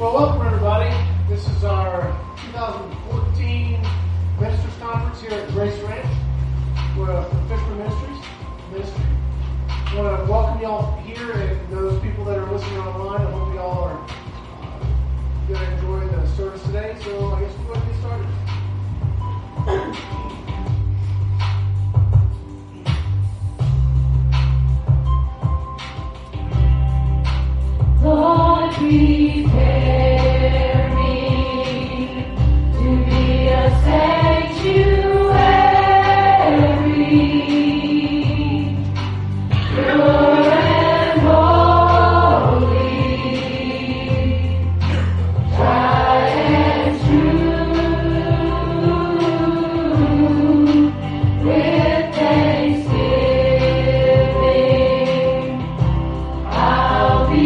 Well, welcome everybody. This is our 2014 Ministers Conference here at Grace Ranch. We're a Fisher Ministry. I want to welcome y'all here and those people that are listening online. I hope y'all are going to enjoy the service today. So I guess we'll go ahead and get started. Lord, prepare me to be a sanctuary, pure and holy, tried and true, with thanksgiving, I'll be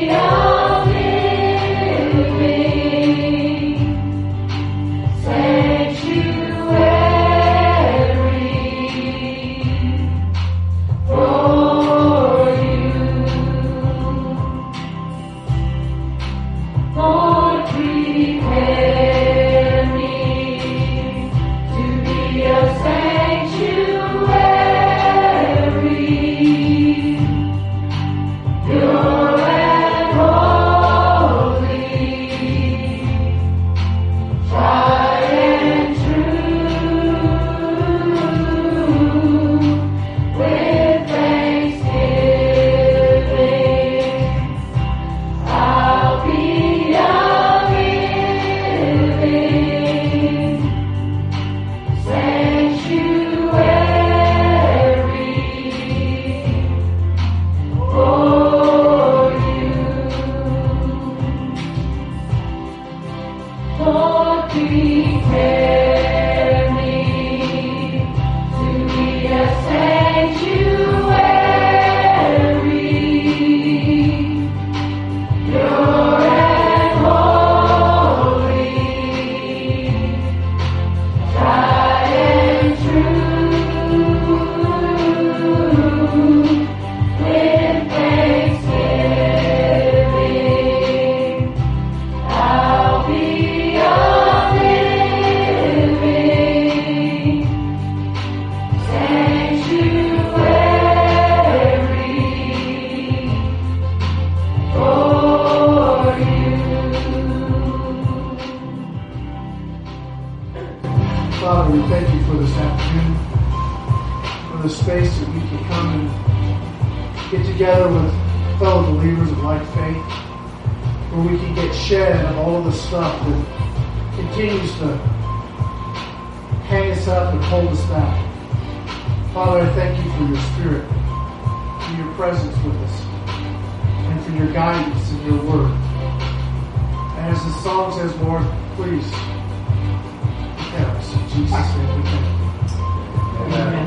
Father, we thank you for this afternoon, for the space that we can come and get together with fellow believers of like faith, where we can get shed of all of the stuff that continues to hang us up and hold us back. Father, I thank you for your Spirit, for your presence with us, and for your guidance in your word. And as the song says, Lord, please, in Jesus' name we thank you. Amen.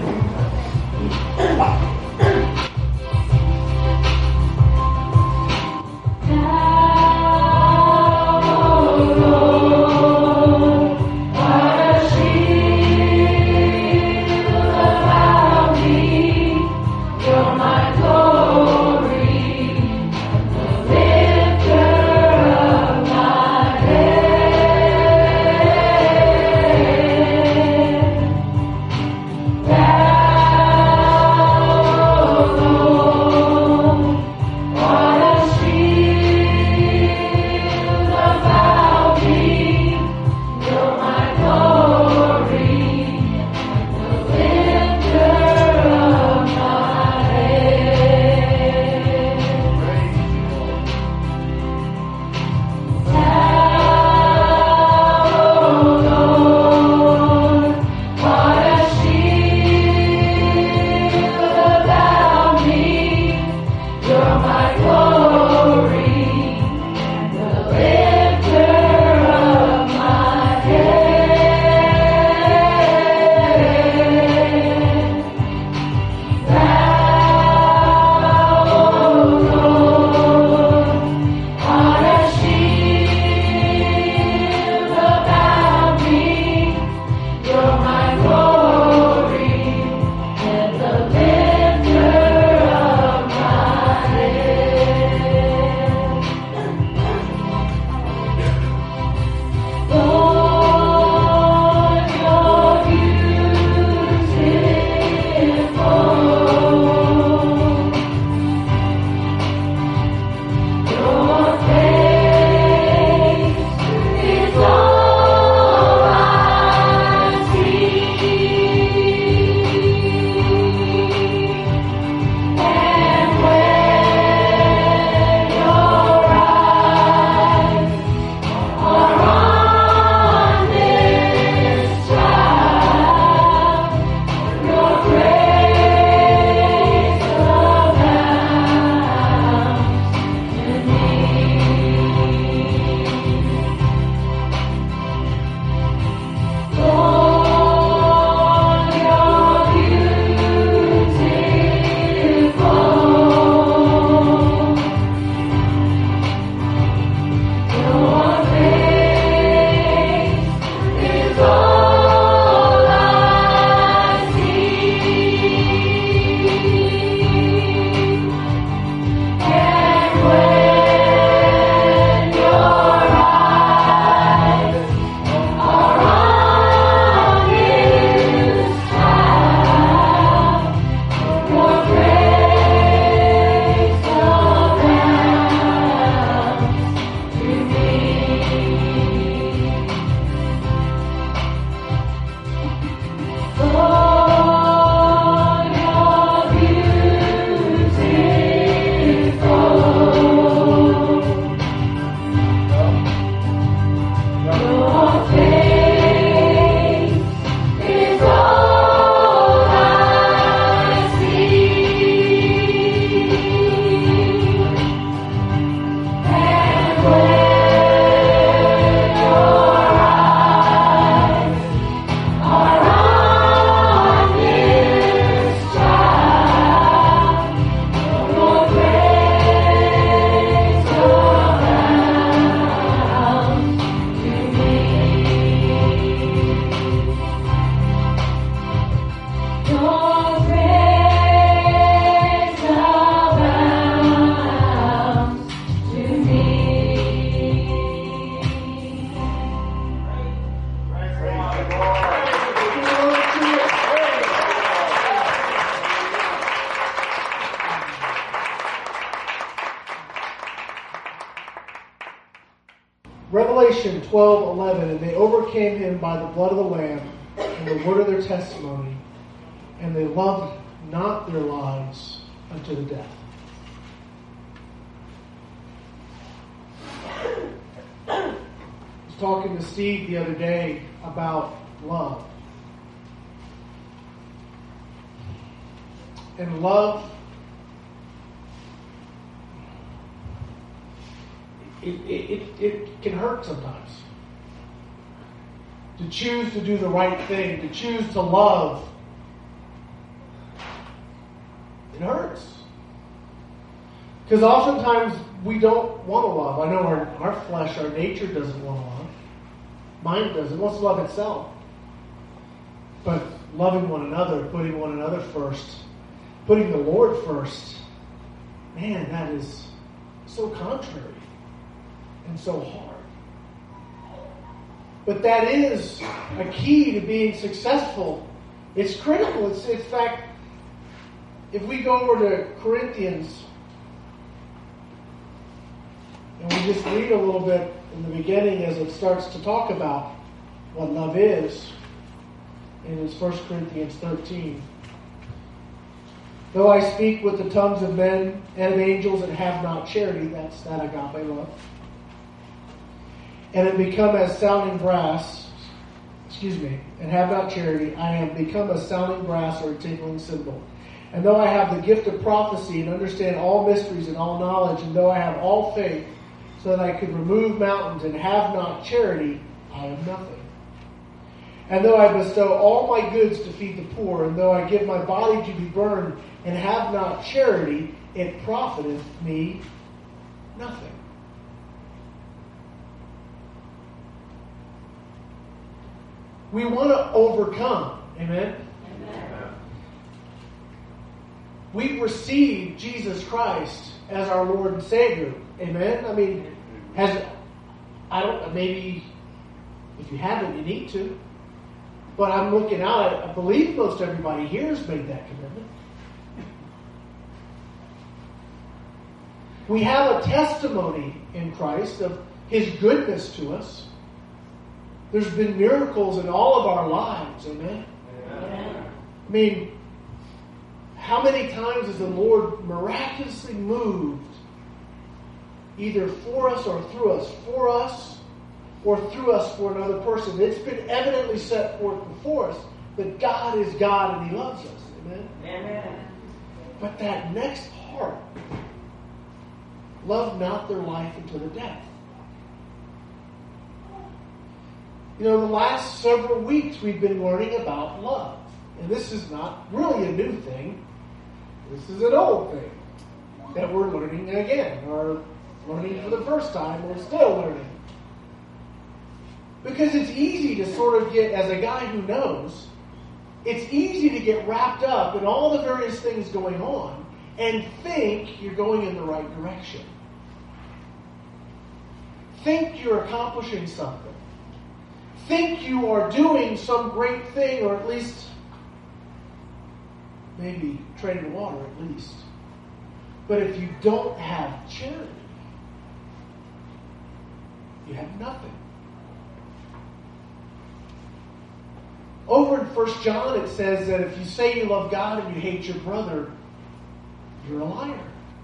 Revelation 12:11, and they overcame him by the blood of the Lamb and the word of their testimony, and they loved not their lives unto the death. I was talking to Steve the other day about love. And love, it can hurt sometimes. To choose to do the right thing, to choose to love, it hurts. Because oftentimes we don't want to love. I know our flesh, our nature doesn't want to love. Mine doesn't. It wants to love itself. But loving one another, putting one another first, putting the Lord first, man, that is so contrary and so hard. But that is a key to being successful. It's critical. It's, in fact, if we go over to Corinthians and we just read a little bit in the beginning as it starts to talk about what love is, and it's 1 Corinthians 13. Though I speak with the tongues of men and of angels and have not charity, that's that agape love, and it become as sounding brass, and have not charity, I am become a sounding brass or a tinkling cymbal. And though I have the gift of prophecy and understand all mysteries and all knowledge, and though I have all faith so that I could remove mountains and have not charity, I am nothing. And though I bestow all my goods to feed the poor, and though I give my body to be burned and have not charity, it profiteth me nothing. We want to overcome. Amen? Amen. We've received Jesus Christ as our Lord and Savior. Amen? I mean, maybe if you haven't, you need to. But I'm looking out, I believe most everybody here has made that commitment. We have a testimony in Christ of His goodness to us. There's been miracles in all of our lives, amen? Amen. I mean, how many times has the Lord miraculously moved either for us or through us, or through us for another person? It's been evidently set forth before us that God is God and He loves us, amen? Amen. But that next part, love not their life unto the death. You know, the last several weeks we've been learning about love. And this is not really a new thing. This is an old thing that we're learning again, or learning for the first time, we're still learning. Because it's easy to sort of get, as a guy who knows, it's easy to get wrapped up in all the various things going on and think you're going in the right direction. Think you're accomplishing something. Think you are doing some great thing, or at least maybe treading water at least. But if you don't have charity, you have nothing. Over in 1 John it says that if you say you love God and you hate your brother, you're a liar.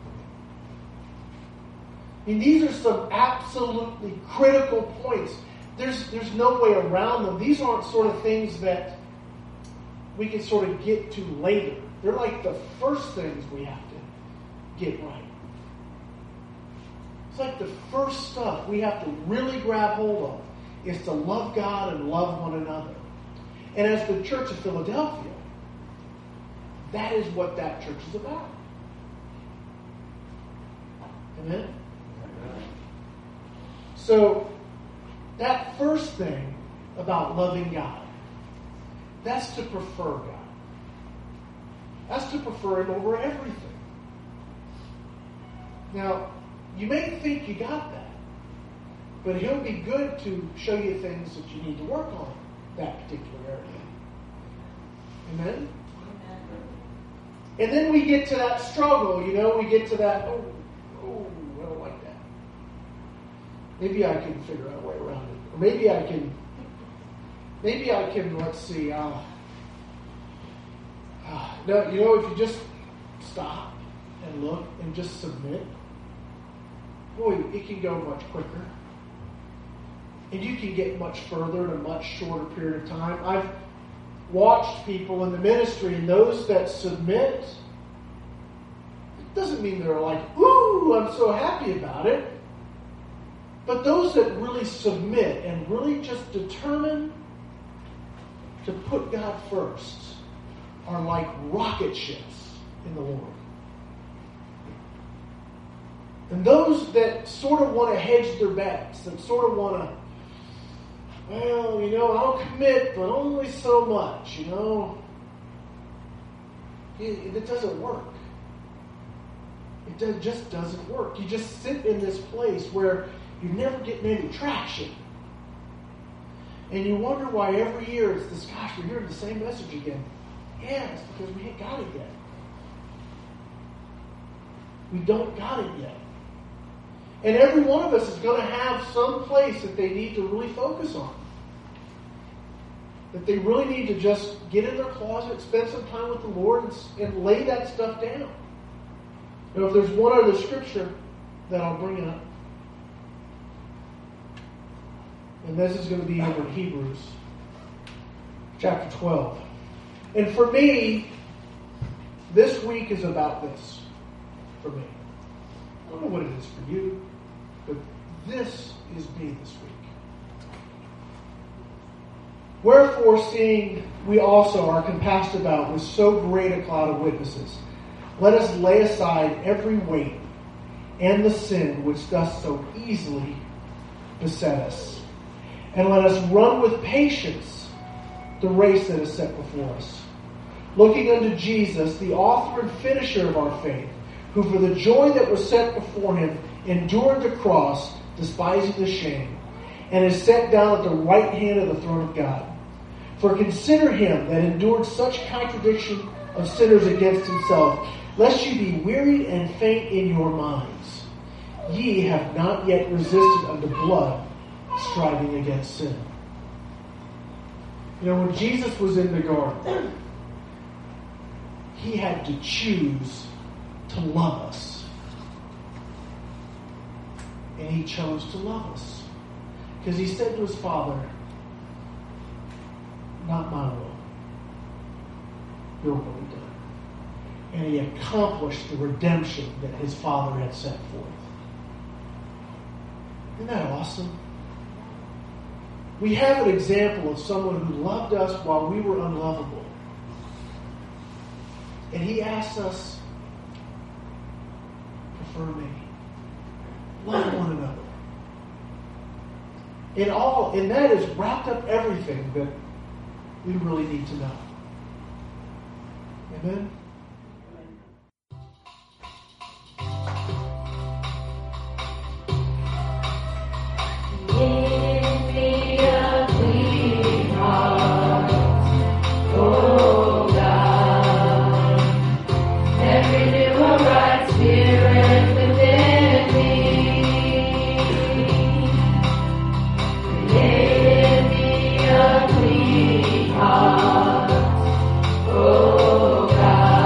I mean, these are some absolutely critical points. There's no way around them. These aren't sort of things that we can sort of get to later. They're like the first things we have to get right. It's like the first stuff we have to really grab hold of is to love God and love one another. And as the Church of Philadelphia, that is what that church is about. Amen? So, that first thing about loving God, that's to prefer God. That's to prefer Him over everything. Now, you may think you got that, but He'll be good to show you things that you need to work on in that particular area. Amen? And then we get to that struggle, we get to that, oh, I don't like that. Maybe I can figure out a way around it. Or maybe I can, let's see, no, if you just stop and look and just submit, boy, it can go much quicker. And you can get much further in a much shorter period of time. I've watched people in the ministry, and those that submit, it doesn't mean they're like, ooh, I'm so happy about it. But those that really submit and really just determine to put God first are like rocket ships in the Lord. And those that sort of want to hedge their bets, that sort of want to, I'll commit, but only so much, It doesn't work. It just doesn't work. You just sit in this place where you're never getting any traction. And you wonder why every year it's this, gosh, we're hearing the same message again. Yeah, it's because we ain't got it yet. We don't got it yet. And every one of us is going to have some place that they need to really focus on. That they really need to just get in their closet, spend some time with the Lord, and lay that stuff down. If there's one other scripture that I'll bring up, and this is going to be over in Hebrews, chapter 12. And for me, this week is about this. For me. I don't know what it is for you, but this is me this week. Wherefore, seeing we also are compassed about with so great a cloud of witnesses, let us lay aside every weight and the sin which doth so easily beset us, and let us run with patience the race that is set before us, looking unto Jesus, the author and finisher of our faith, who for the joy that was set before him endured the cross, despising the shame, and is set down at the right hand of the throne of God. For consider him that endured such contradiction of sinners against himself, lest you be wearied and faint in your minds. Ye have not yet resisted unto blood, striving against sin. When Jesus was in the garden, he had to choose to love us. And he chose to love us. Because he said to his Father, not my will, your will be done. And he accomplished the redemption that his Father had set forth. Isn't that awesome? We have an example of someone who loved us while we were unlovable. And he asks us, prefer me. Love one another. And that is wrapped up everything that we really need to know. Amen? Give me a clean heart, oh God, and renew a right spirit within me. Give me a clean heart, oh God.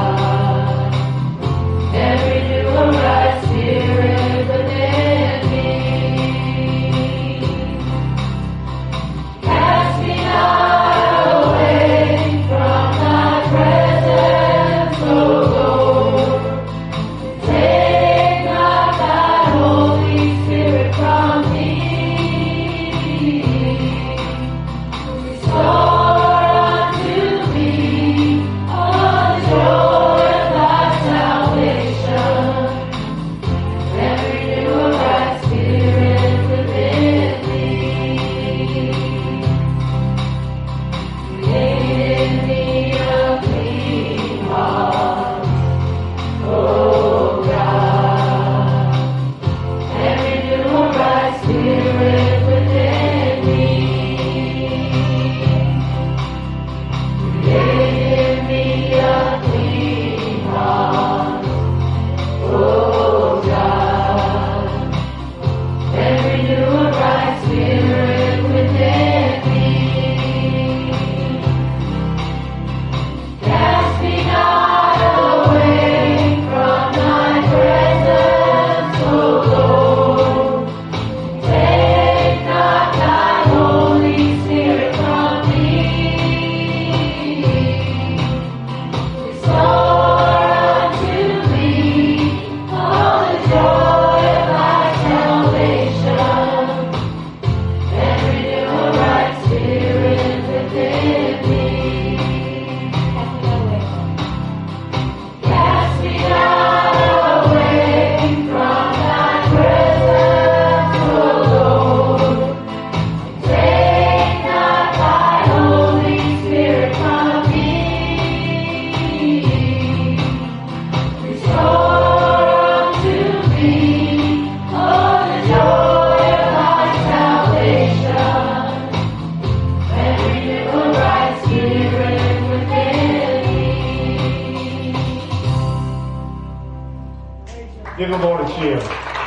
the Lord a cheer.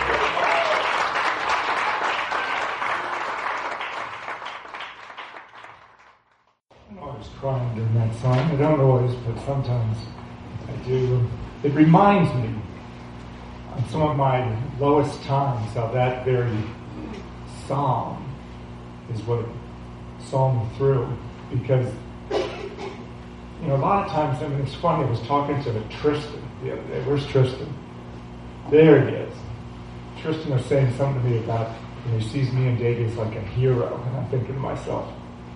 I'm always crying during that song. I don't always, but sometimes I do. It reminds me of some of my lowest times how that very psalm is what saw me through. Because, a lot of times, it's funny, I was talking to Tristan the other day. Where's Tristan? There he is. Tristan was saying something to me about, he sees me and Davey as like a hero. And I'm thinking to myself,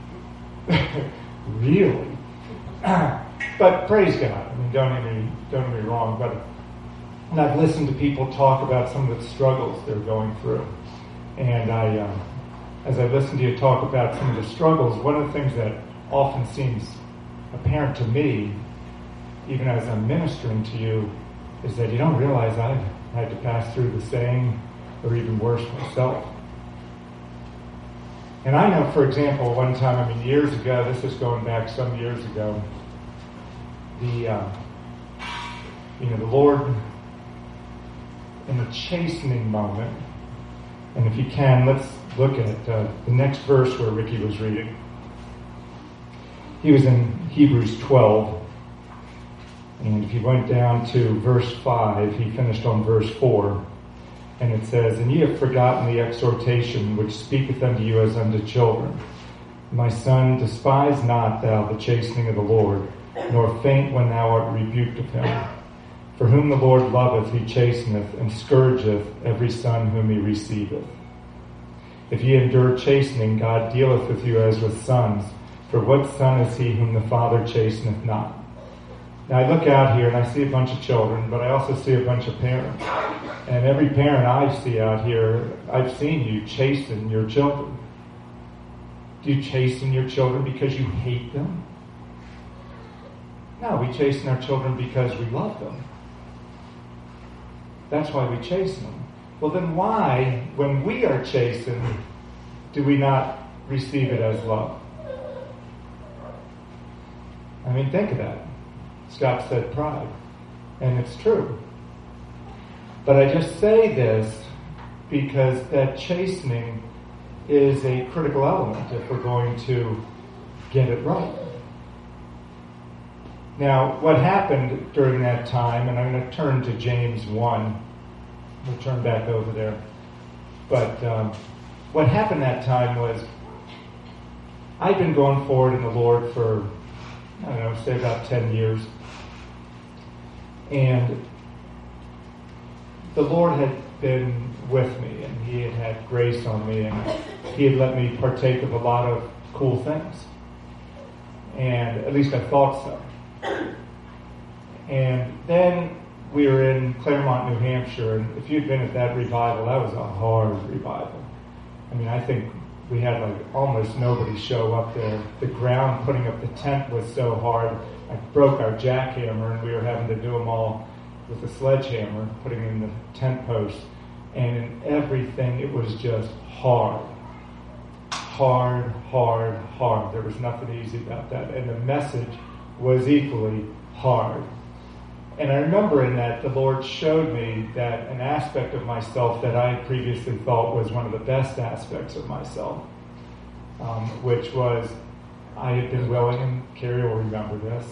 really? But praise God. Don't get me wrong. But and I've listened to people talk about some of the struggles they're going through. And as I listen to you talk about some of the struggles, one of the things that often seems apparent to me, even as I'm ministering to you, is that you don't realize I've had to pass through the same or even worse myself. And I know, for example, one time, years ago, this is going back some years ago, the Lord, in a chastening moment, and if you can, let's look at the next verse where Ricky was reading. He was in Hebrews 12, and if you went down to verse 5, he finished on verse 4, and it says, "And ye have forgotten the exhortation which speaketh unto you as unto children. My son, despise not thou the chastening of the Lord, nor faint when thou art rebuked of him. For whom the Lord loveth he chasteneth, and scourgeth every son whom he receiveth. If ye endure chastening, God dealeth with you as with sons. For what son is he whom the Father chasteneth not?" Now I look out here and I see a bunch of children, but I also see a bunch of parents. And every parent I see out here, I've seen you chasten your children. Do you chasten your children because you hate them? No, we chasten our children because we love them. That's why we chasten them. Well, then why, when we are chastened, do we not receive it as love? Think of that. Scott said pride. And it's true. But I just say this because that chastening is a critical element if we're going to get it right. Now, what happened during that time, and I'm going to turn to James 1. We'll turn back over there. But what happened that time was I'd been going forward in the Lord for, say about 10 years. And the Lord had been with me, and He had had grace on me, and He had let me partake of a lot of cool things. And at least I thought so. And then we were in Claremont, New Hampshire, and if you'd been at that revival, that was a hard revival. I think we had almost nobody show up there. The ground putting up the tent was so hard. I broke our jackhammer, and we were having to do them all with a sledgehammer, putting in the tent posts. And in everything, it was just hard. Hard, hard, hard. There was nothing easy about that. And the message was equally hard. And I remember in that the Lord showed me that an aspect of myself that I had previously thought was one of the best aspects of myself, which was I had been willing, and Carrie will remember this,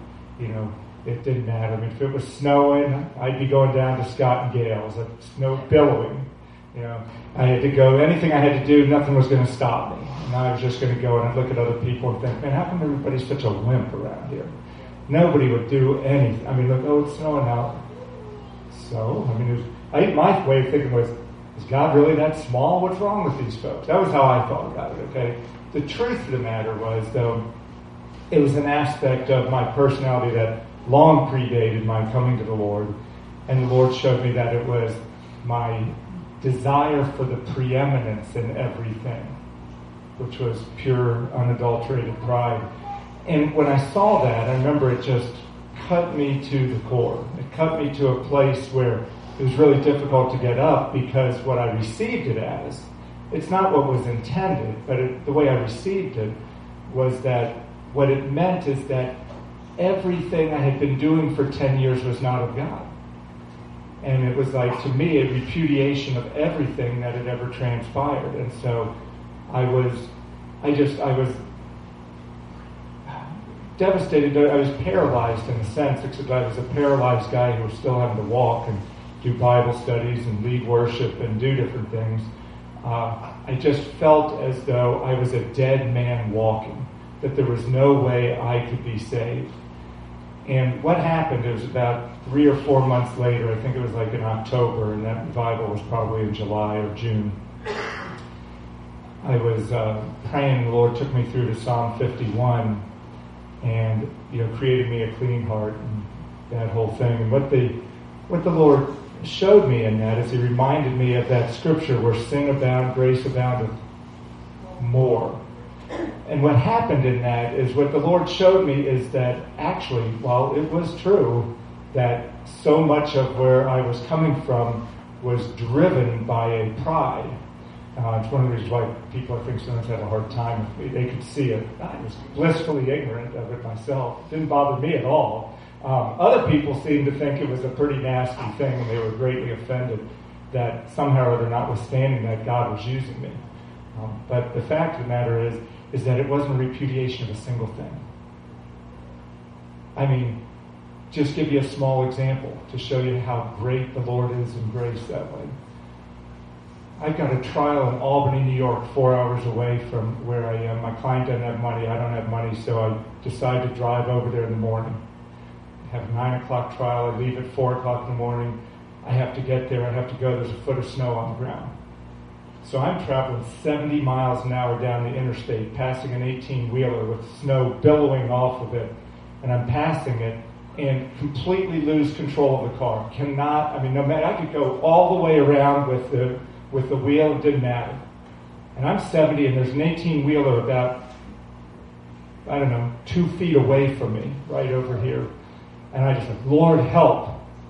it didn't matter. If it was snowing, I'd be going down to Scott and Gale's, snow billowing. I had to go, anything I had to do, nothing was going to stop me. And I was just going to go and I'd look at other people and think, man, how come everybody's such a wimp around here? Nobody would do anything. Look, it's snowing out. So, my way of thinking was, is God really that small? What's wrong with these folks? That was how I thought about it, okay? The truth of the matter was, though, it was an aspect of my personality that long predated my coming to the Lord. And the Lord showed me that it was my desire for the preeminence in everything, which was pure, unadulterated pride. And when I saw that, I remember it just cut me to the core. It cut me to a place where it was really difficult to get up because what I received it as, it's not what was intended, but the way I received it was that what it meant is that everything I had been doing for 10 years was not of God. And it was like, to me, a repudiation of everything that had ever transpired. And so I was devastated. I was paralyzed in a sense, except I was a paralyzed guy who was still having to walk and do Bible studies and lead worship and do different things. I just felt as though I was a dead man walking, that there was no way I could be saved. And what happened, it was about 3 or 4 months later, I think it was like in October, and that revival was probably in July or June. I was praying, the Lord took me through to Psalm 51 and, created me a clean heart and that whole thing. And what the Lord showed me in that is He reminded me of that scripture where sin abounded, grace abounded more. And what happened in that is, what the Lord showed me is that actually, while it was true that so much of where I was coming from was driven by a pride. It's one of the reasons why people, I think, sometimes have a hard time with me. They could see it. I was blissfully ignorant of it myself. It didn't bother me at all. Other people seemed to think it was a pretty nasty thing, and they were greatly offended that somehow or other, notwithstanding that, God was using me. But the fact of the matter is that it wasn't a repudiation of a single thing. I mean, just give you a small example to show you how great the Lord is in grace that way. I've got a trial in Albany, New York, 4 hours away from where I am. My client doesn't have money. I don't have money, so I decide to drive over there in the morning. I have a 9 o'clock trial. I leave at 4 o'clock in the morning. I have to get there. I have to go. There's a foot of snow on the ground. So I'm traveling 70 miles an hour down the interstate, passing an 18-wheeler with snow billowing off of it. And I'm passing it and completely lose control of the car. No matter, I could go all the way around with the wheel, it didn't matter. And I'm 70 and there's an 18-wheeler about, 2 feet away from me, right over here. And I just like, Lord, help.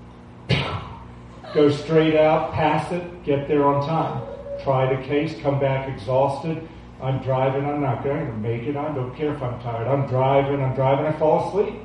Go straight out, pass it, get there on time. Try the case, come back exhausted. I'm driving, I'm not going to make it. I don't care if I'm tired. I'm driving, I fall asleep.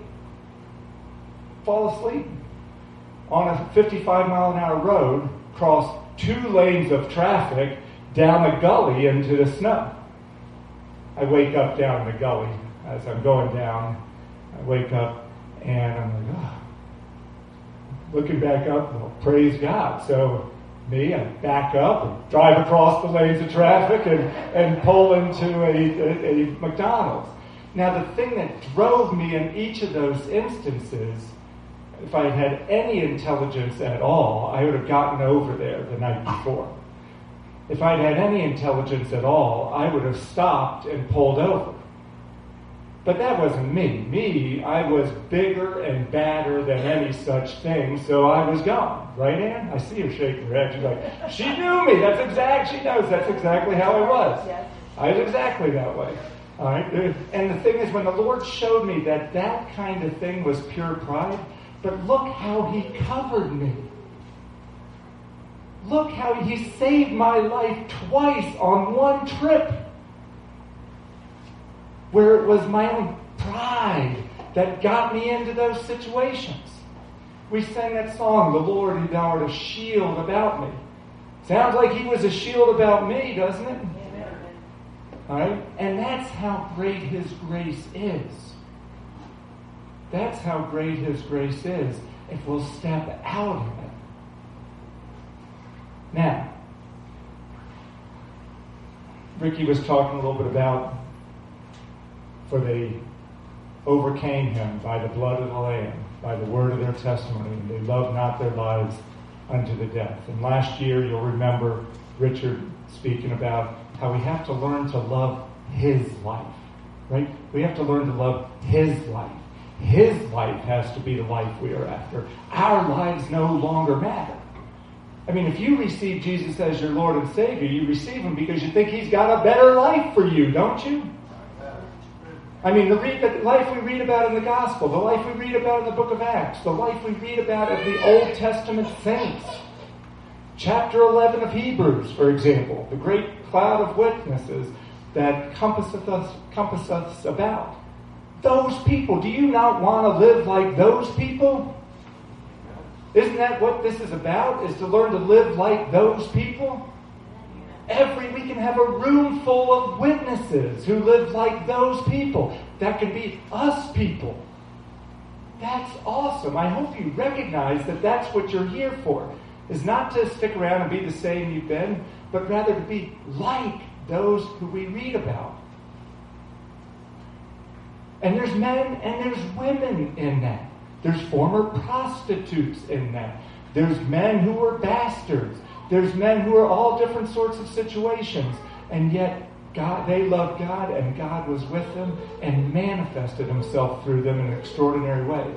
On a 55-mile-an-hour road, cross 2 lanes of traffic down a gully into the snow. I wake up down the gully as I'm going down. I wake up and I'm like, looking back up, well, praise God. So I back up and drive across the lanes of traffic and pull into a McDonald's. Now, the thing that drove me in each of those instances, if I had any intelligence at all, I would have gotten over there the night before. If I'd had any intelligence at all, I would have stopped and pulled over. But that wasn't me. I was bigger and badder than any such thing, so I was gone. Right, Ann? I see her shaking her head. She's like, she knew me. She knows that's exactly how I was. Yes. I was exactly that way. All right? And the thing is, when the Lord showed me that kind of thing was pure pride, but look how He covered me. Look how He saved my life twice on one trip, where it was my own pride that got me into those situations. We sang that song, "The Lord, Thou art a shield about me." Sounds like He was a shield about me, doesn't it? Amen. All right? And that's how great His grace is. That's how great His grace is if we'll step out of it. Now, Ricky was talking a little bit about, for they overcame Him by the blood of the Lamb, by the word of their testimony, and they loved not their lives unto the death. And last year, you'll remember Richard speaking about how we have to learn to love His life, right? We have to learn to love His life. His life has to be the life we are after. Our lives no longer matter. I mean, if you receive Jesus as your Lord and Savior, you receive Him because you think He's got a better life for you, don't you? I mean, the life we read about in the Gospel, the life we read about in the book of Acts, the life we read about of the Old Testament saints. Chapter 11 of Hebrews, for example, the great cloud of witnesses that compasseth us about. Those people, do you not want to live like those people? Isn't that what this is about? Is to learn to live like those people? We can have a room full of witnesses who live like those people. That could be us people. That's awesome. I hope you recognize that that's what you're here for. Is not to stick around and be the same you've been, but rather to be like those who we read about. And there's men and there's women in that. There's former prostitutes in that. There's men who were bastards. There's men who are all different sorts of situations. And yet, they loved God, and God was with them and manifested himself through them in extraordinary ways.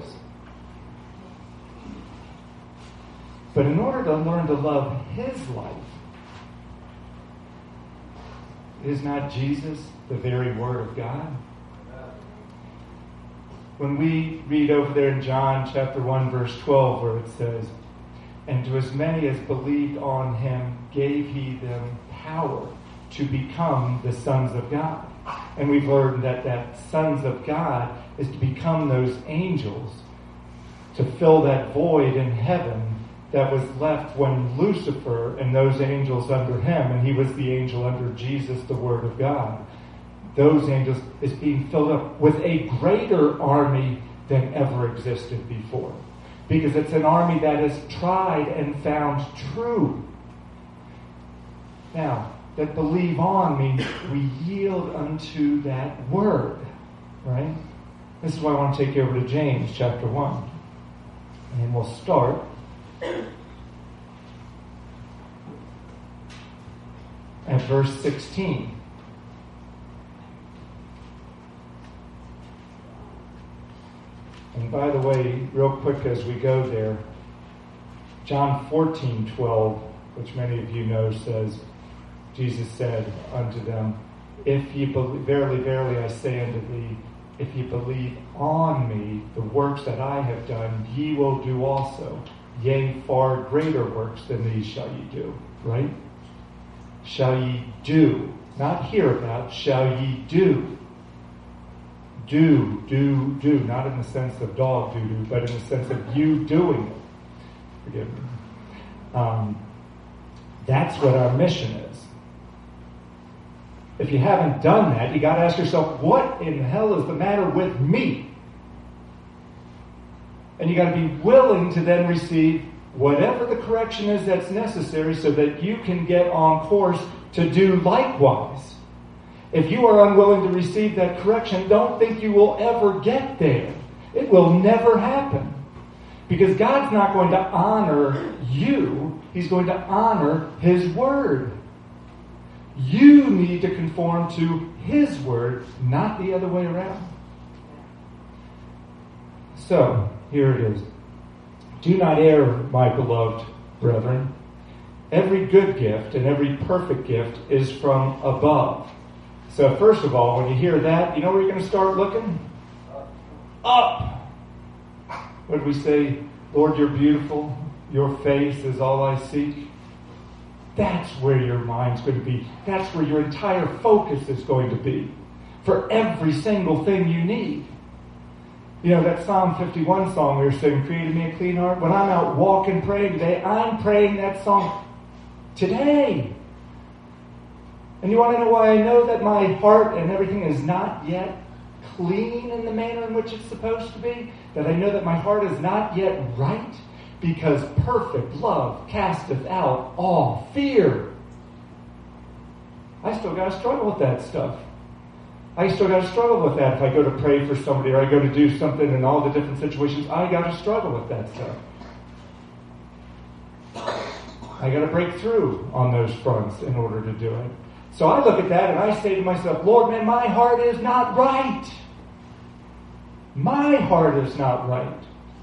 But in order to learn to love his life, is not Jesus the very Word of God? When we read over there in John chapter 1, verse 12, where it says, "And to as many as believed on him gave he them power to become the sons of God." And we've learned that sons of God is to become those angels, to fill that void in heaven that was left when Lucifer and those angels under him, and he was the angel under Jesus, the Word of God, those angels is being filled up with a greater army than ever existed before. Because it's an army that is tried and found true. Now, that believe on means we yield unto that word. Right? This is why I want to take you over to James chapter 1. And we'll start at verse 16. And by the way, real quick as we go there, John 14:12, which many of you know, says, Jesus said unto them, "If ye believe, verily, verily, I say unto thee, if ye believe on me, the works that I have done, ye will do also. Yea, far greater works than these shall ye do." Right? Shall ye do. Not hear about, shall ye do. Do. Not in the sense of dog do, but in the sense of you doing it. Forgive me. That's what our mission is. If you haven't done that, you got to ask yourself, what in the hell is the matter with me? And you got to be willing to then receive whatever the correction is that's necessary so that you can get on course to do likewise. If you are unwilling to receive that correction, don't think you will ever get there. It will never happen. Because God's not going to honor you. He's going to honor His Word. You need to conform to His Word, not the other way around. So, here it is. Do not err, my beloved brethren. Every good gift and every perfect gift is from above. So first of all, when you hear that, you know where you're going to start looking? Up. What did we say? Lord, you're beautiful. Your face is all I seek. That's where your mind's going to be. That's where your entire focus is going to be. For every single thing you need. You know, that Psalm 51 song we were singing, "Created me a clean heart." When I'm out walking, praying today, I'm praying that song today. And you want to know why I know that my heart and everything is not yet clean in the manner in which it's supposed to be? That I know that my heart is not yet right? Because perfect love casteth out all fear. I still got to struggle with that stuff. I still got to struggle with that if I go to pray for somebody or I go to do something in all the different situations. I got to struggle with that stuff. I got to break through on those fronts in order to do it. So I look at that and I say to myself, Lord, man, my heart is not right. My heart is not right.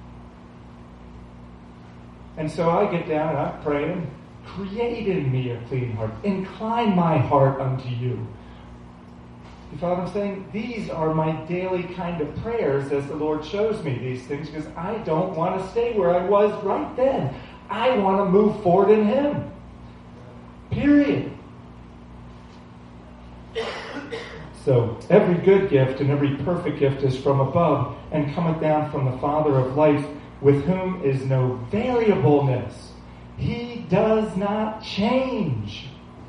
And so I get down and I'm praying, create in me a clean heart. Incline my heart unto you. You follow what I'm saying? These are my daily kind of prayers as the Lord shows me these things, because I don't want to stay where I was right then. I want to move forward in Him. Period. So, every good gift and every perfect gift is from above, and cometh down from the Father of lights, with whom is no variableness. He does not change,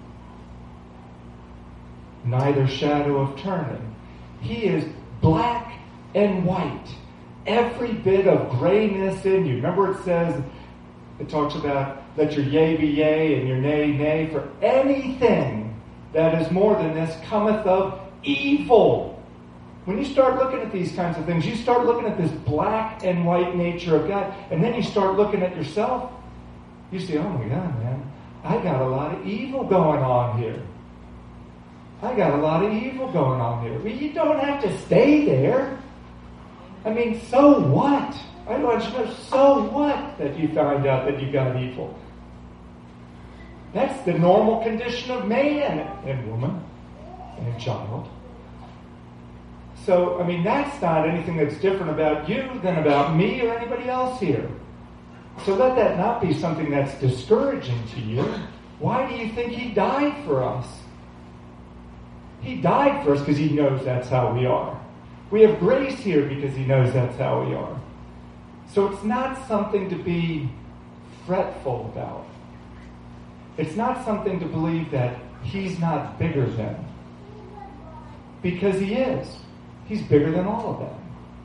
neither shadow of turning. He is black and white. Every bit of grayness in you. Remember it says, it talks about let your yea be yea and your nay, nay. For anything that is more than this cometh of evil. When you start looking at these kinds of things, you start looking at this black and white nature of God, and then you start looking at yourself, you say, oh my God, man, I got a lot of evil going on here. I got a lot of evil going on here. Well, you don't have to stay there. I mean, so what? I want you to know, so what that you find out that you got evil? That's the normal condition of man and woman and child. So, I mean, that's not anything that's different about you than about me or anybody else here. So let that not be something that's discouraging to you. Why do you think He died for us? He died for us because He knows that's how we are. We have grace here because He knows that's how we are. So it's not something to be fretful about. It's not something to believe that He's not bigger than. Because He is. He's bigger than all of them.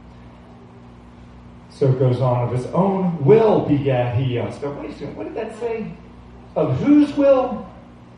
So it goes on, of His own will begat He us. Now wait a second, what did that say? Of whose will?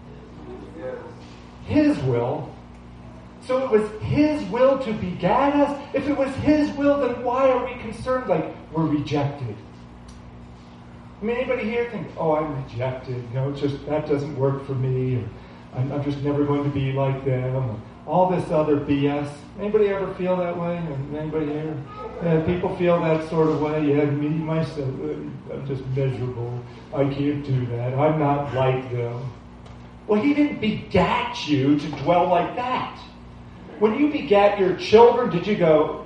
His will. So it was His will to begat us? If it was His will, then why are we concerned like we're rejected? I mean, anybody here think, oh, I'm rejected. It's just, that doesn't work for me. Or I'm just never going to be like them. Or all this other BS. Anybody ever feel that way? Anybody here? Yeah, people feel that sort of way. Yeah, me, myself, I'm just miserable. I can't do that. I'm not like them. Well, He didn't begat you to dwell like that. When you begat your children, did you go,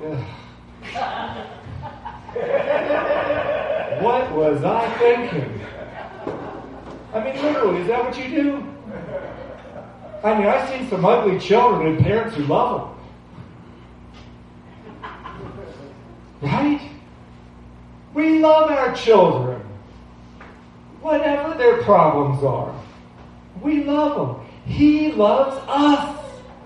what was I thinking? I mean, literally, is that what you do? I mean, I've seen some ugly children and parents who love them. Right? We love our children. Whatever their problems are. We love them. He loves us.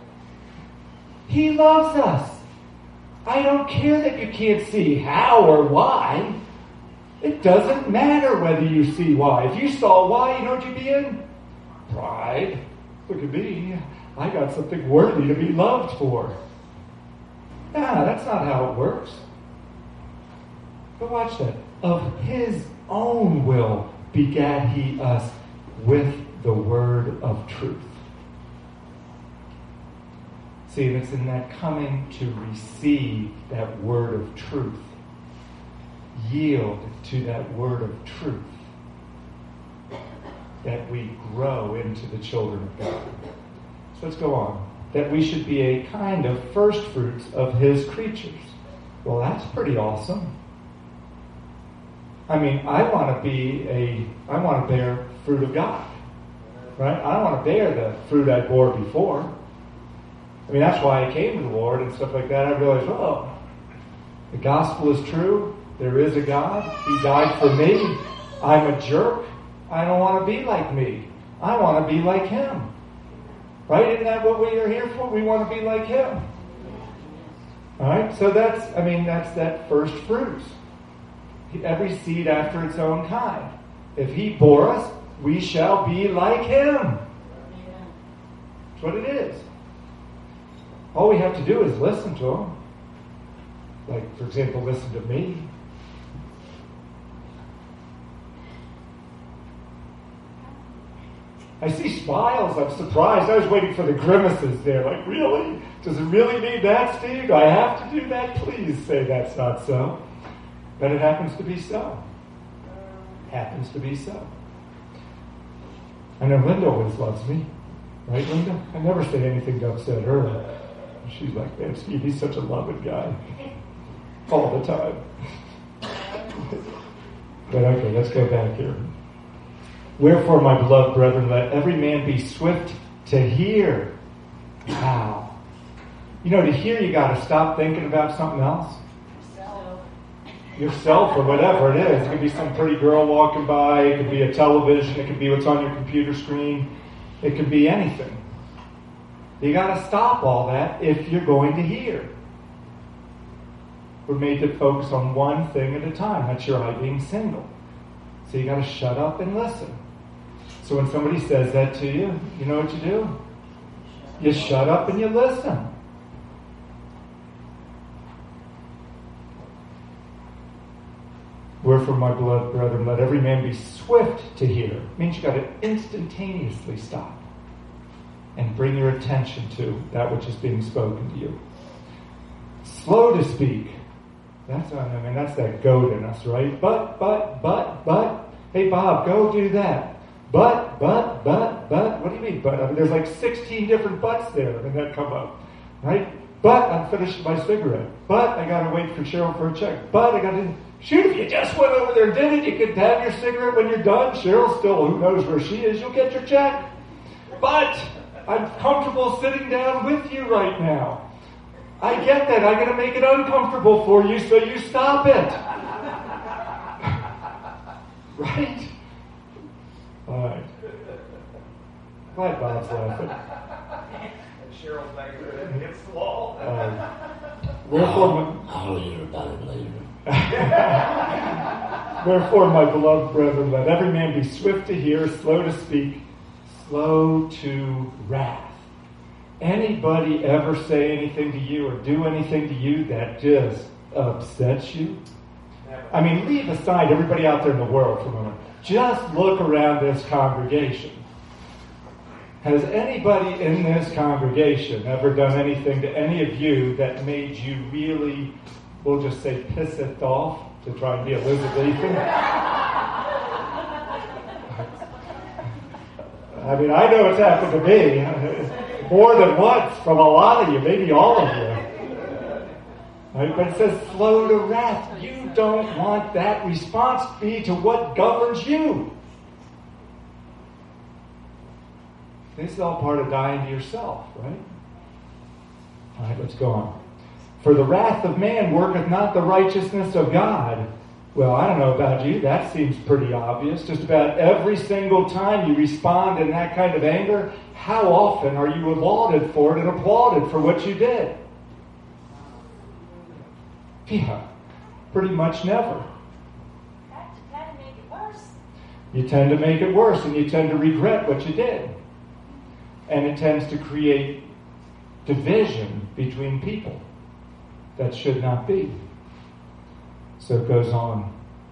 He loves us. I don't care that you can't see how or why. It doesn't matter whether you see why. If you saw why, you know what you'd be in? Pride. Look at me. I got something worthy to be loved for. Nah, that's not how it works. But watch that. Of His own will begat He us with the word of truth. See, it's in that coming to receive that word of truth. Yield to that word of truth. That we grow into the children of God. So let's go on. That we should be a kind of first fruits of His creatures. Well, that's pretty awesome. I mean, I want to bear fruit of God. Right? I don't want to bear the fruit I bore before. I mean, that's why I came to the Lord and stuff like that. I realized, the gospel is true. There is a God. He died for me. I'm a jerk. I don't want to be like me. I want to be like Him. Right? Isn't that what we are here for? We want to be like Him. Alright? So that's that first fruits. Every seed after its own kind. If He bore us, we shall be like Him. That's what it is. All we have to do is listen to Him. Like, for example, listen to me. I see smiles. I'm surprised. I was waiting for the grimaces there. Like, really? Does it really need that, Steve? Do I have to do that? Please say that's not so. But it happens to be so. Happens to be so. I know Linda always loves me. Right, Linda? I never say anything to upset her. She's like, man, Steve, he's such a loving guy. All the time. But okay, let's go back here. Wherefore, my beloved brethren, let every man be swift to hear. Wow. You know, to hear, you got to stop thinking about something else. yourself or whatever it is. It could be some pretty girl walking by. It could be a television. It could be what's on your computer screen. It could be anything. You got to stop all that if you're going to hear. We're made to focus on one thing at a time. That's your eye being single. So you got to shut up and listen. So when somebody says that to you, you know what you do? You shut up and you listen. Wherefore, my beloved brethren, let every man be swift to hear. It means you got to instantaneously stop and bring your attention to that which is being spoken to you. Slow to speak. That's that goat in us, right? But. Hey, Bob, go do that. But. What do you mean, but? I mean, there's like 16 different buts there that come up, right? But I'm finished my cigarette. But I got to wait for Cheryl for a check. But I got to... Shoot, if you just went over there and did it, you could have your cigarette when you're done. Cheryl still, who knows where she is, you'll get your check. But I'm comfortable sitting down with you right now. I get that. I'm going to make it uncomfortable for you, so you stop it. Right? All right. Glad Bob's laughing. Cheryl's back there against the wall. I'll hear about it later. Wherefore, my beloved brethren, let every man be swift to hear, slow to speak, slow to wrath. Anybody ever say anything to you or do anything to you that just upsets you? I mean, leave aside everybody out there in the world for a moment. Just look around this congregation. Has anybody in this congregation ever done anything to any of you that made you really, we'll just say, piss it off, to try and be Elizabethan? I mean, I know it's happened to me more than once from a lot of you, maybe all of you. Right? But it says slow to wrath. You don't want that response to be to what governs you. This is all part of dying to yourself, right? All right, let's go on. For the wrath of man worketh not the righteousness of God. Well, I don't know about you. That seems pretty obvious. Just about every single time you respond in that kind of anger, how often are you lauded for it and applauded for what you did? Yeah, pretty much never. That make it worse. You tend to make it worse, and you tend to regret what you did. And it tends to create division between people that should not be. So it goes on.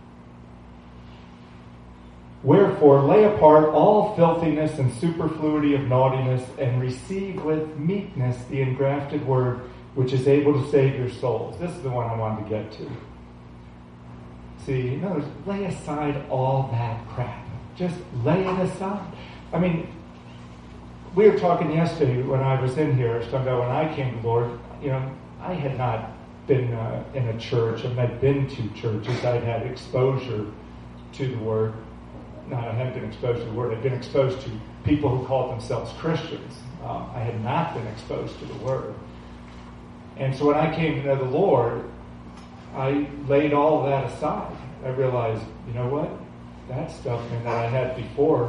Wherefore, lay apart all filthiness and superfluity of naughtiness, and receive with meekness the engrafted word, which is able to save your souls. This is the one I wanted to get to. See, in other words, lay aside all that crap. Just lay it aside. I mean, we were talking yesterday when I was in here, talking about when I came to the Lord. You know, I had not been in a church. I'd been to churches. I'd had exposure to the Word. No, I hadn't been exposed to the Word. I'd been exposed to people who called themselves Christians. I had not been exposed to the Word. And so when I came to know the Lord, I laid all of that aside. I realized, you know what? That stuff that I had before,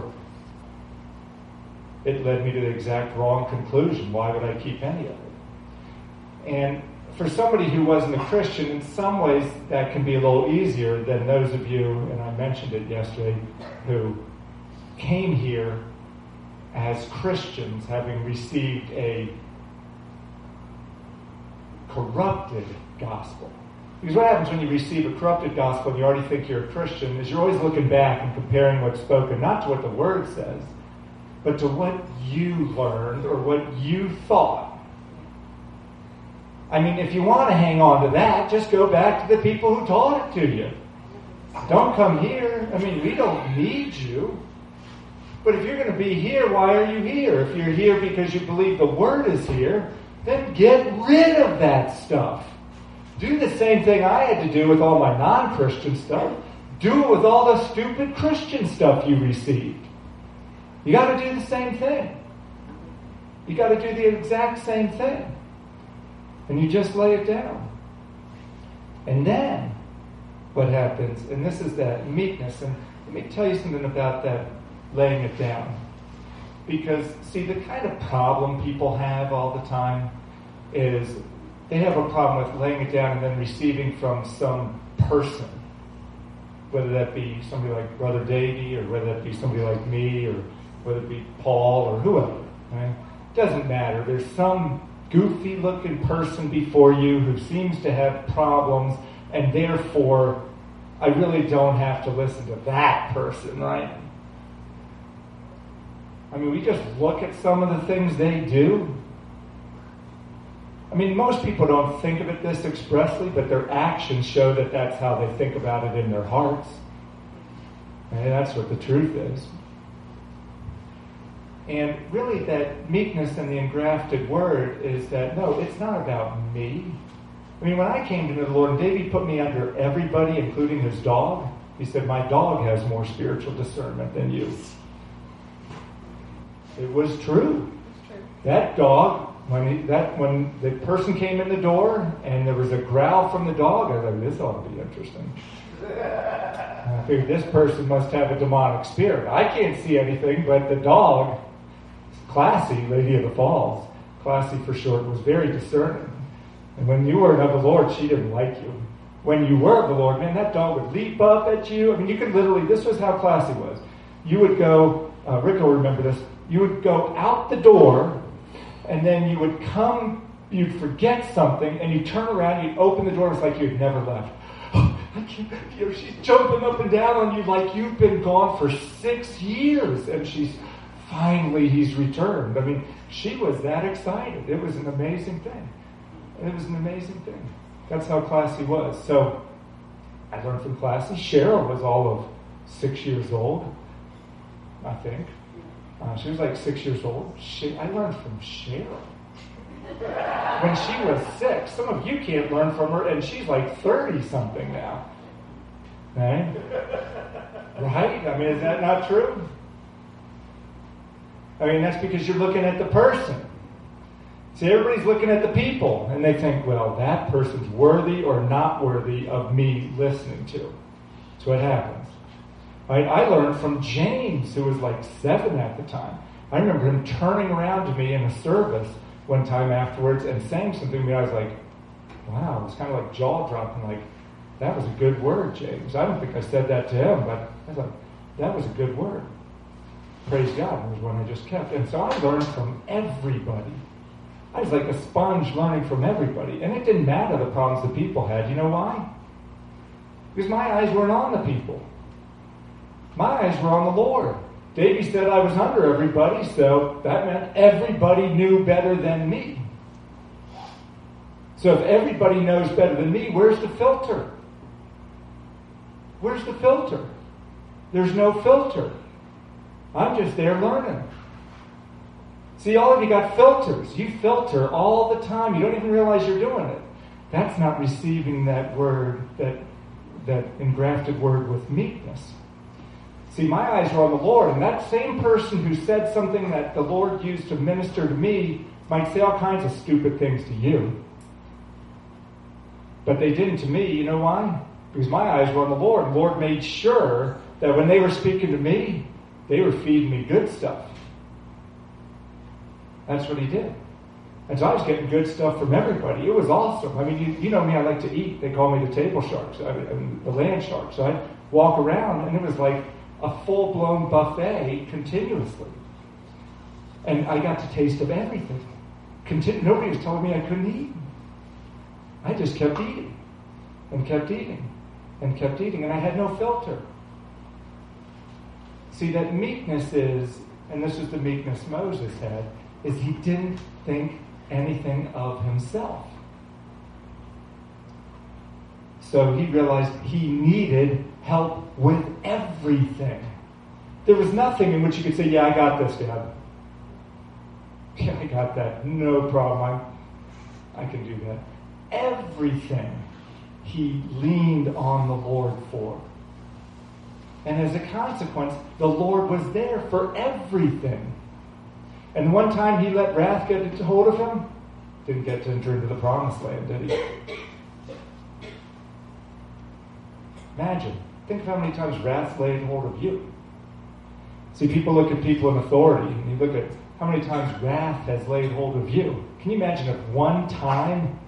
it led me to the exact wrong conclusion. Why would I keep any of it? And for somebody who wasn't a Christian, in some ways that can be a little easier than those of you, and I mentioned it yesterday, who came here as Christians, having received a corrupted gospel. Because what happens when you receive a corrupted gospel and you already think you're a Christian is you're always looking back and comparing what's spoken, not to what the Word says, but to what you learned or what you thought. I mean, if you want to hang on to that, just go back to the people who taught it to you. Don't come here. I mean, we don't need you. But if you're going to be here, why are you here? If you're here because you believe the Word is here, then get rid of that stuff. Do the same thing I had to do with all my non-Christian stuff. Do it with all the stupid Christian stuff you received. You got to do the same thing. You got to do the exact same thing. And you just lay it down. And then what happens, and this is that meekness. And let me tell you something about that laying it down. Because, see, the kind of problem people have all the time is they have a problem with laying it down and then receiving from some person. Whether that be somebody like Brother Davey, or whether that be somebody like me, or whether it be Paul, or whoever. Right? Doesn't matter. There's some goofy-looking person before you who seems to have problems, and therefore, I really don't have to listen to that person, right? I mean, we just look at some of the things they do. I mean, most people don't think of it this expressly, but their actions show that that's how they think about it in their hearts. And that's what the truth is. And really that meekness in the engrafted word is that, no, it's not about me. I mean, when I came to know the Lord, and David put me under everybody, including his dog, he said, my dog has more spiritual discernment than you. It was true. That dog, when the person came in the door and there was a growl from the dog, I was like, this ought to be interesting. I figured this person must have a demonic spirit. I can't see anything, but the dog, Classy, Lady of the Falls, Classy for short, was very discerning. And when you weren't of the Lord, she didn't like you. When you were of the Lord, man, that dog would leap up at you. I mean, you could literally, this was how Classy was. You would go, Rick will remember this, you would go out the door, and then you would come, you'd forget something, and you'd turn around, you'd open the door, it's like you'd never left. She's jumping up and down on you like you've been gone for 6 years, and he's returned. I mean, she was that excited. It was an amazing thing. It was an amazing thing. That's how Classy was. So, I learned from Classy. Cheryl was all of 6 years old, I think. She was like 6 years old. I learned from Cheryl. When she was 6, some of you can't learn from her, and she's like 30-something now. Right? Right? I mean, is that not true? I mean, that's because you're looking at the person. See, everybody's looking at the people, and they think, well, that person's worthy or not worthy of me listening to. That's what happens. Right? I learned from James, who was like 7 at the time. I remember him turning around to me in a service one time afterwards and saying something to me. I was like, wow, it was kind of like jaw-dropping, like, that was a good word, James. I don't think I said that to him, but I was like, that was a good word. Praise God, it was one I just kept. And so I learned from everybody. I was like a sponge learning from everybody. And it didn't matter the problems the people had. You know why? Because my eyes weren't on the people. My eyes were on the Lord. Davey said I was under everybody, so that meant everybody knew better than me. So if everybody knows better than me, where's the filter? Where's the filter? There's no filter. I'm just there learning. See, all of you got filters. You filter all the time. You don't even realize you're doing it. That's not receiving that word, that engrafted word with meekness. See, my eyes are on the Lord, and that same person who said something that the Lord used to minister to me might say all kinds of stupid things to you. But they didn't to me. You know why? Because my eyes were on the Lord. The Lord made sure that when they were speaking to me, they were feeding me good stuff. That's what he did. And so I was getting good stuff from everybody. It was awesome. I mean, you know me, I like to eat. They call me the table shark, the land shark. So I'd walk around, and it was like a full-blown buffet continuously. And I got to taste of everything. Nobody was telling me I couldn't eat. I just kept eating and kept eating and kept eating, and I had no filter. See, that meekness is, and this is the meekness Moses had, is he didn't think anything of himself. So he realized he needed help with everything. There was nothing in which you could say, yeah, I got this, Dad. Yeah, I got that. No problem. I can do that. Everything he leaned on the Lord for. And as a consequence, the Lord was there for everything. And one time he let wrath get a hold of him, didn't get to enter into the promised land, did he? Imagine. Think of how many times wrath's laid hold of you. See, people look at people in authority, and you look at how many times wrath has laid hold of you. Can you imagine if one time,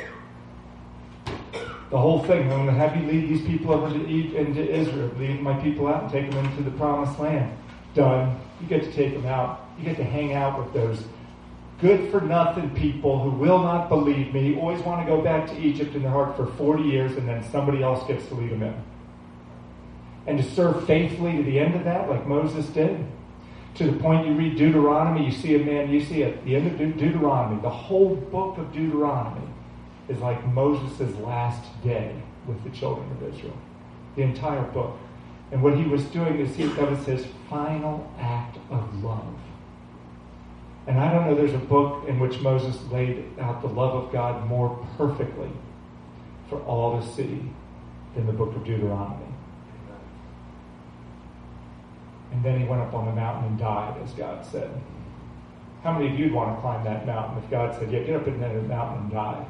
the whole thing, I'm going to have you lead these people over into Israel, lead my people out and take them into the promised land. Done. You get to take them out. You get to hang out with those good-for-nothing people who will not believe me, always want to go back to Egypt in their heart for 40 years, and then somebody else gets to lead them in. And to serve faithfully to the end of that, like Moses did, to the point you read Deuteronomy, you see at the end of Deuteronomy, the whole book of Deuteronomy is like Moses' last day with the children of Israel. The entire book. And what he was doing is that was his final act of love. And I don't know there's a book in which Moses laid out the love of God more perfectly for all to see than the book of Deuteronomy. And then he went up on the mountain and died, as God said. How many of you would want to climb that mountain if God said, yeah, get up in that mountain and die?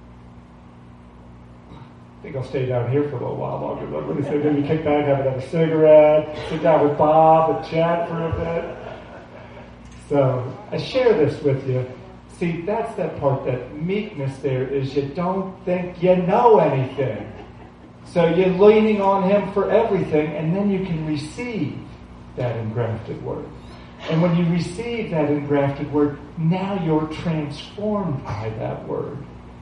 I think I'll stay down here for a little while longer. I'm going to say maybe kick back, have another cigarette, sit down with Bob and chat for a bit. So I share this with you. See, that's that part, that meekness there is you don't think you know anything. So you're leaning on him for everything, and then you can receive that engrafted word. And when you receive that engrafted word, now you're transformed by that word.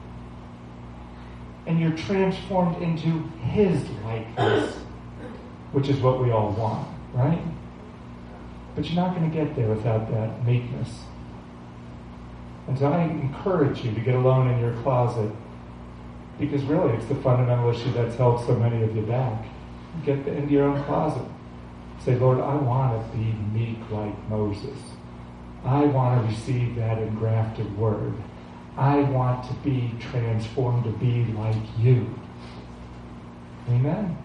And you're transformed into his likeness, which is what we all want, right? But you're not going to get there without that meekness. And so I encourage you to get alone in your closet, because really it's the fundamental issue that's held so many of you back. Get into your own closet. Say, Lord, I want to be meek like Moses. I want to receive that engrafted word. I want to be transformed to be like you. Amen?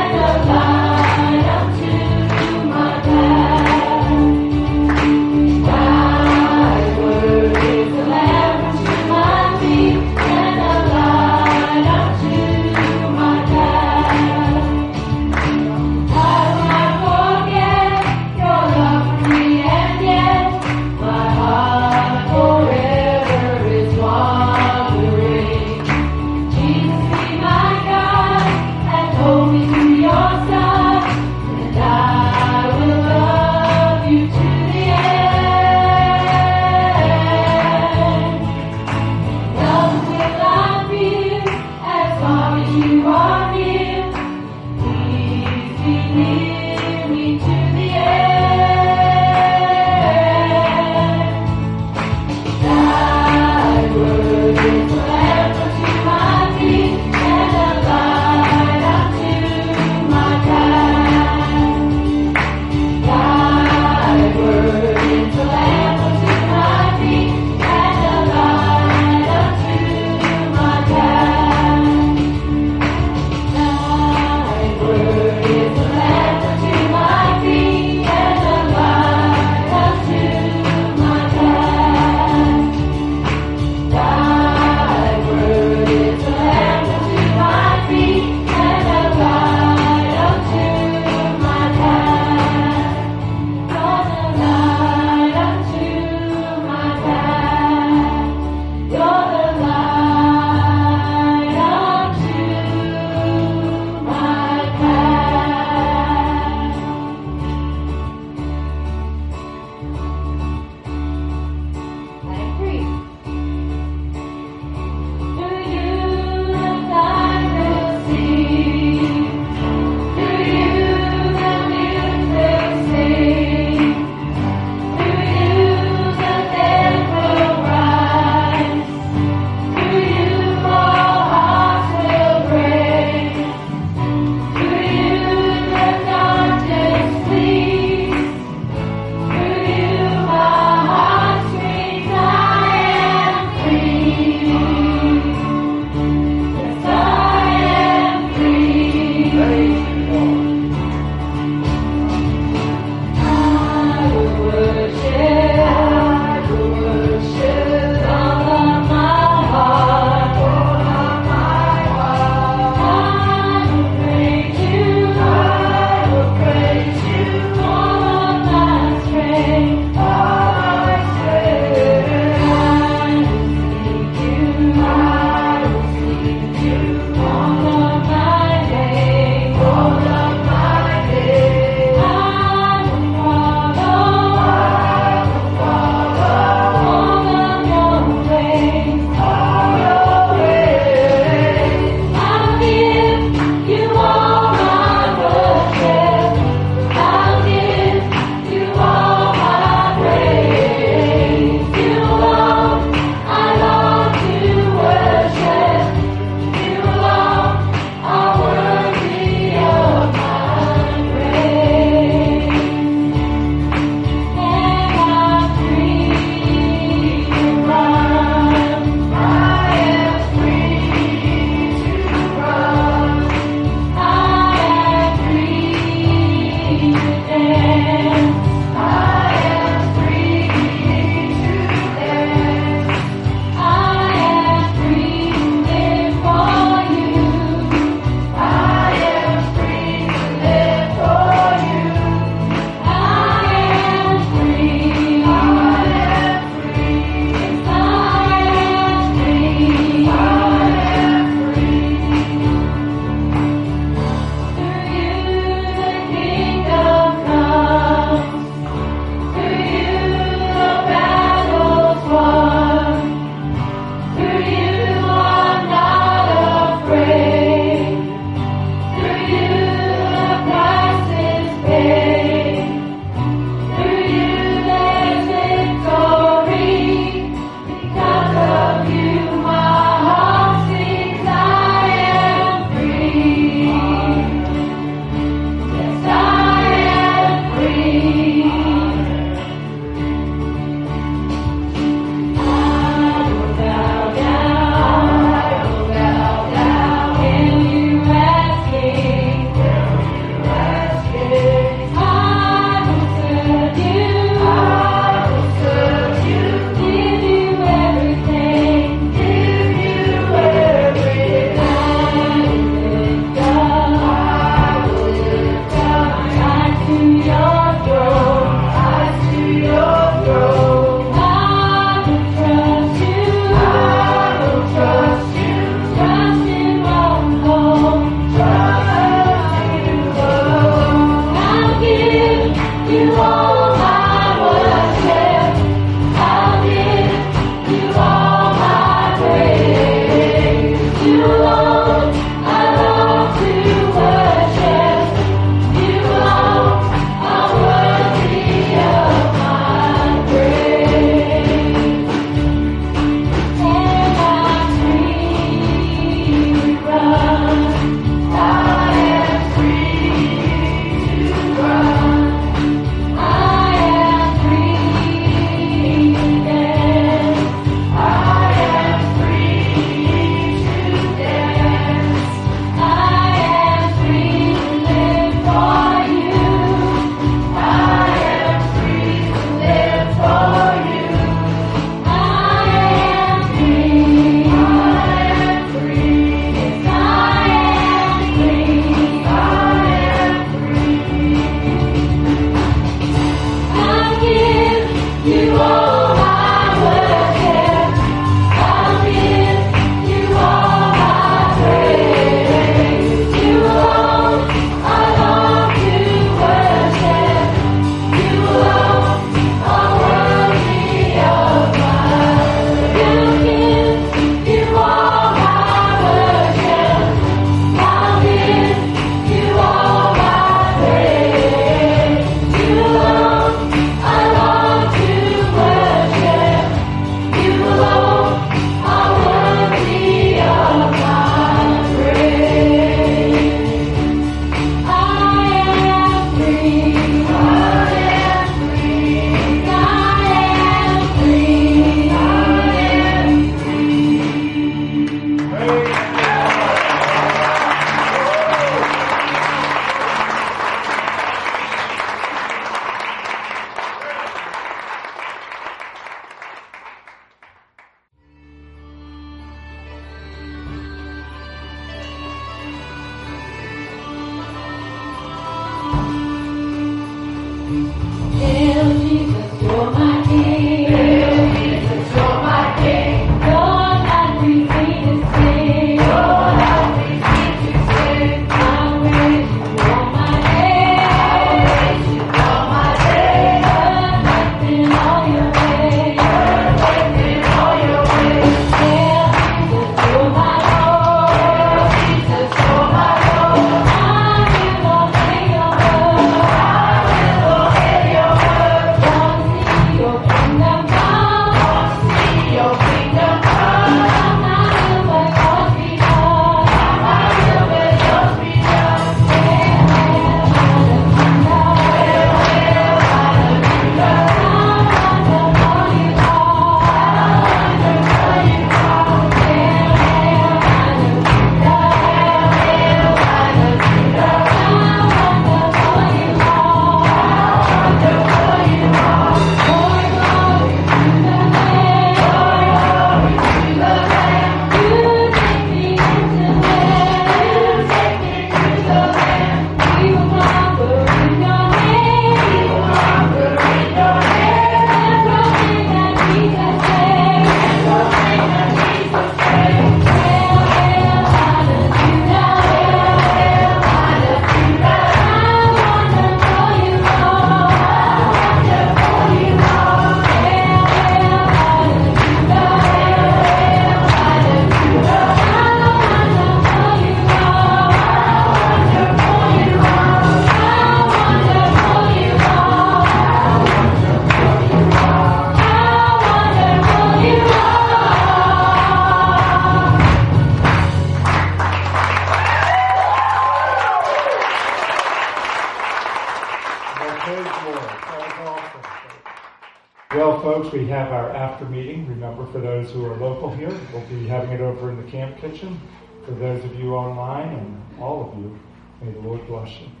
praise the Lord. That was awesome. Well, folks, we have our after meeting. Remember, for those who are local here, we'll be having it over in the camp kitchen. For those of you online and all of you, may the Lord bless you.